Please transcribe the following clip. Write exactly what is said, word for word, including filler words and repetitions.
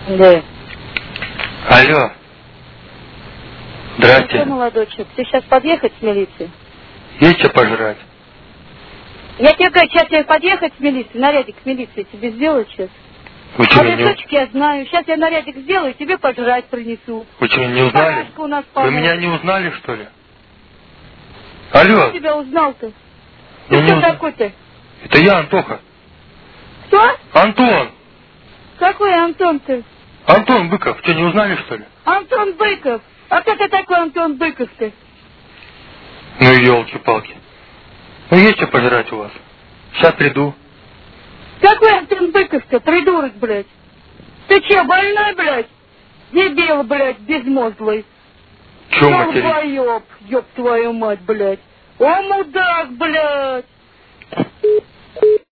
Да. Алло. Здрасте. Ну что, молодой человек, ты сейчас подъехать с милицией? Есть что пожрать? Я тебе говорю, сейчас я подъехать с милицией, нарядик с милицией тебе сделаю сейчас. Вы что, не... Адресочки я знаю. Сейчас я нарядик сделаю, тебе пожрать принесу. Вы что, не узнали? Парашка у нас Вы поможет. меня не узнали, что ли? Алло. Кто тебя узнал-то? Ты Я не кто узнал. такой-то? Это я, Антоха. Кто? Антон. Какой Антон-то? Антон Быков. Что, не узнали, что ли? Антон Быков. А кто ты такой Антон Быков-то? Ну, елки-палки. Ну, есть что пожрать у вас? Сейчас приду. Какой Антон Быков-то? Придурок, блядь. Ты че, больной, блядь? Дебил, блядь, безмозглый. Чё, матерись? Долбоёб, ёб твою мать, блядь. О, мудак, блядь.